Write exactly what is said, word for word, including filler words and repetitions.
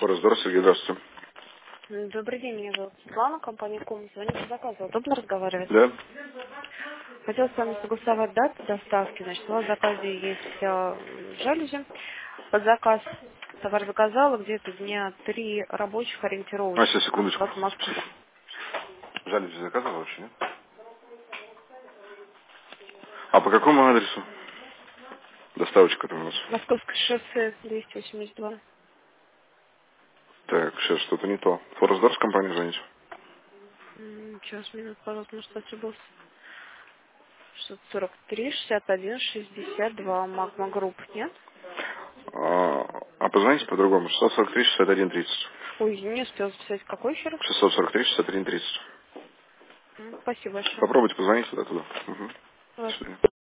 Форес-Дор, Сергей, здравствуйте. Добрый день, меня зовут Светлана, компания Ком. Звоню по заказу. Удобно разговаривать? Да? Хотела с вами согласовать дату доставки. Значит, у вас в заказе есть э, жалюзи под заказ. Товар заказала где-то дня три рабочих А, сейчас, ориентировочно. У нас у секундочку. вас в Москве. Жаль, ты заказывал вообще, нет? А по какому адресу? Доставочка там у нас. Московское шоссе двести восемьдесят два. Так, сейчас что-то не то. Форес-Дор с компанией звоните? М, Сейчас, минут, пожалуйста, может, ошибался. шестьсот сорок три шестьдесят один шестьдесят два. Магма Групп, нет? А, а позвоните по-другому. шестьсот сорок три шестьдесят один тридцать. Ой, не успел записать. Какой еще раз? шестьсот сорок три шестьдесят один тридцать. М, Спасибо большое. Попробуйте позвонить туда-туда. Угу. До Ладно. свидания.